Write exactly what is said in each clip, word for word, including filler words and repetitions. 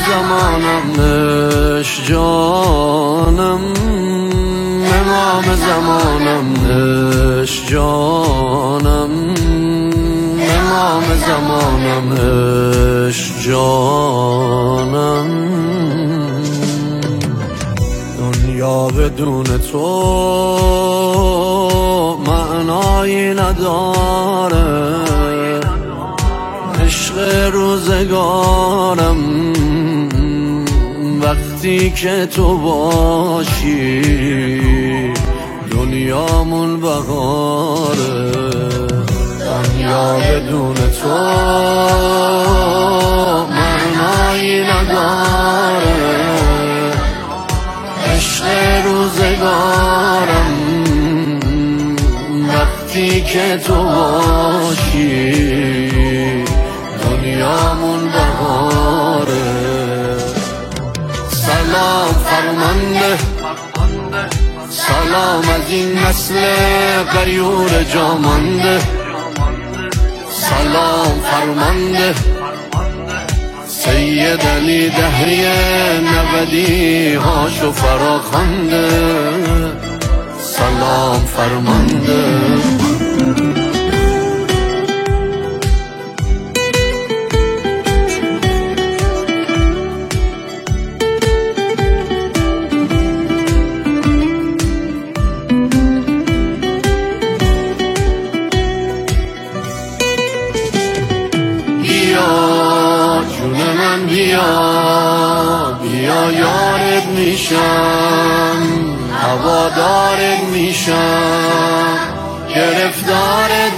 زمانم عشق جانم، امام زمانم عشق جانم، امام زمانم عشق جانم. دنیا بدون تو معنایی نداره، عشق روزگارم وقتی که تو باشی دنیامون بهاره. دنیا بدون تو معنایی نداره، عشق روزگارم وقتی که تو باشی دنیامون بهاره. سلام فرمانده، سلام از این نسل غیور جامانده، سلام فرمانده سید علی دهری نودی هاشو فراخوانده، سلام فرمانده. بیا بیا یارت میشم، هوادارت میشم، گرفتارت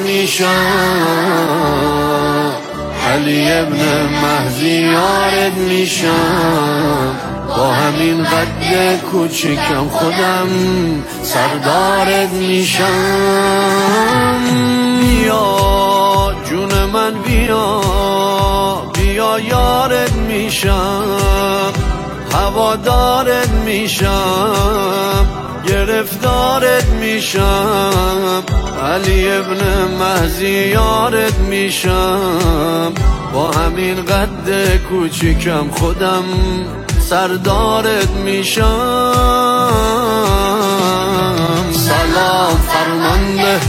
میشم، علی ابن مهدی یارت میشم، با همین قد کوچیکم خودم سردارت میشم. بیا جون من بیا بیا یارت میشم، هوادارت میشم، گرفتارت میشم، علی ابن مهدی یارت میشم، با همین قد کوچیکم خودم سردارت میشم. سلام فرمانده،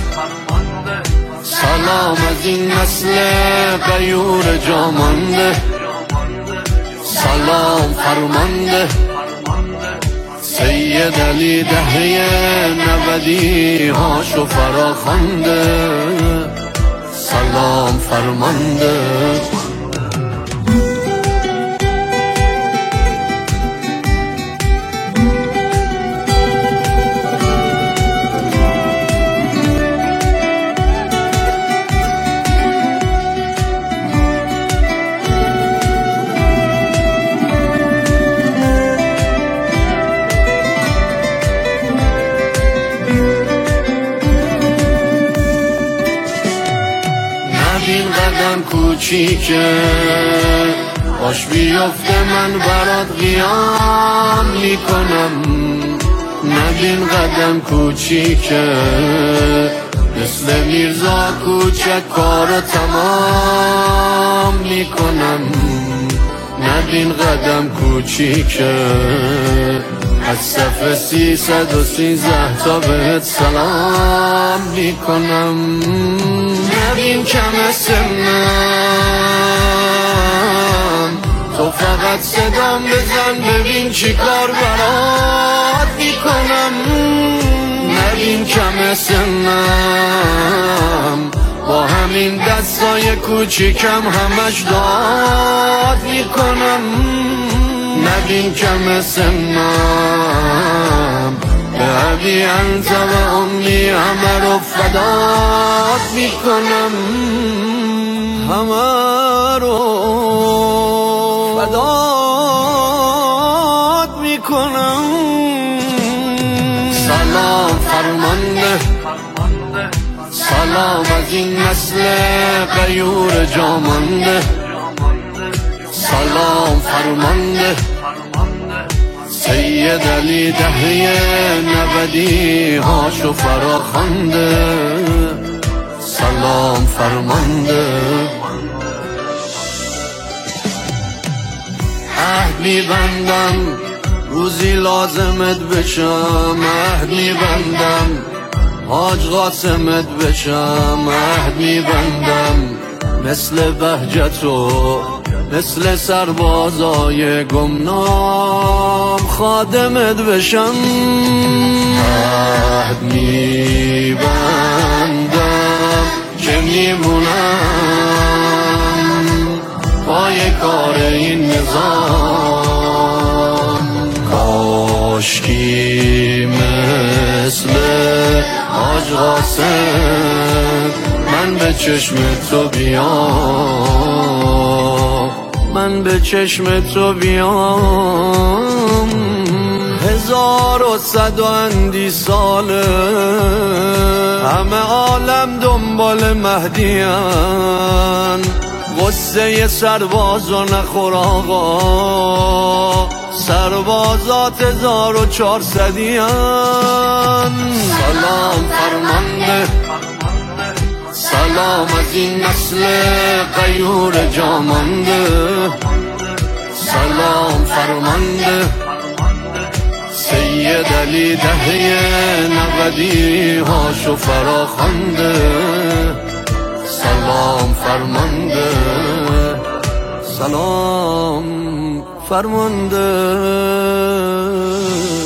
سلام از این نسل غیور جامانده، سلام فرمانده سید علی دهری نودی هاشو فراخوانده، سلام فرمانده. این قدم کوچیکه باش بیفته من برات قیام میکنم، نبین قدم کوچیکه مثل میرزا کوچک کارو تمام میکنم، نبین قدم کوچیکه از صف سیصد و سیزده تا بهت سلام میکنم. نبین کم سنم تو فقط صدام بزن ببین چی کار برات میکنم. نبین کم سنم با همین دستای کوچیکم همش داد میکنم. نبین کم سنم به ابی انت و امی همه رو فدات میکنم، همه رو فدات میکنم. سلام فرمانده، سلام از این نسل غیور جامانده، سلام فرمانده سید علی دهری نودی هاشو فراخوانده، سلام فرمانده. عهد میبندم روزی لازمت بشم، عهد میبندم حاج قاسمت بشم، عهد میبندم مثل بهجت و مثل سربازای گمنام خادمت بشم. عهد میبندم که میمونم پای کار این نظام، کاشکی مثل حاج قاسم من به چشم تو بیام، من به چشم تو بیام. هزار و صد و اندی ساله همه عالم دنبال مهدیان، غصه سربازا نخور آقا، سربازات هزار و چهارصدیان. سلام فرمانده سلام از این نسل غیور جامانده، سلام فرمانده سید علی دهه نودی هاشو فراخوانده، سلام فرمانده سلام فرمانده.